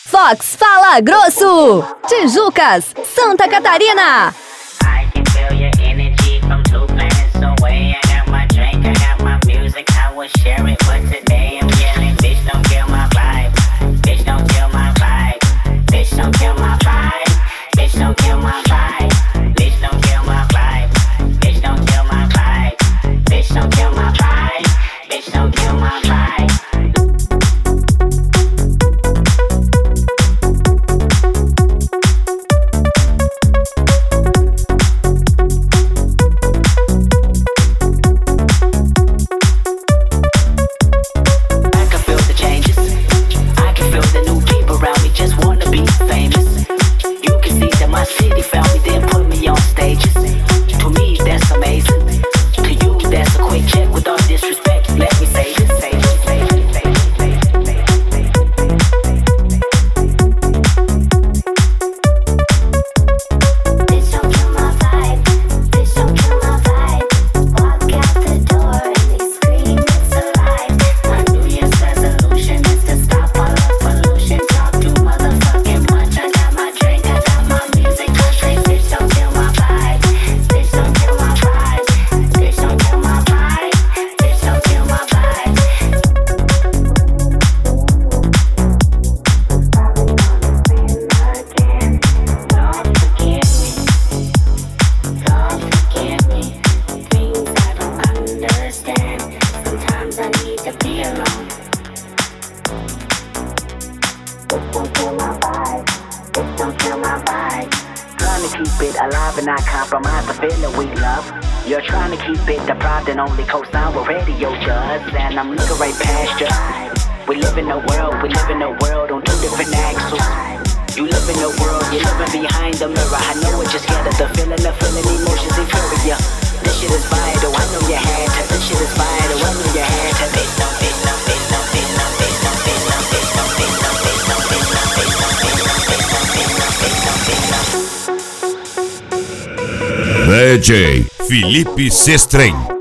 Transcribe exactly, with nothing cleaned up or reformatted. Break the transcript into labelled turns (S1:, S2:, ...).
S1: Fox Fala Grosso, Tijucas, Santa Catarina.
S2: I can feel your energy from two planets away. I got my drink, I got my music, I will share it. But today I'm yelling, bitch, don't kill my vibe. Bitch, don't kill my vibe. Bitch, don't kill my vibe. Bitch, don't kill my vibe. Bitch, don't kill my vibe. Bitch, don't kill my vibe. Bitch, don't kill my vibe. Bitch, don't kill my vibe.
S3: D J Felipe Sestrem.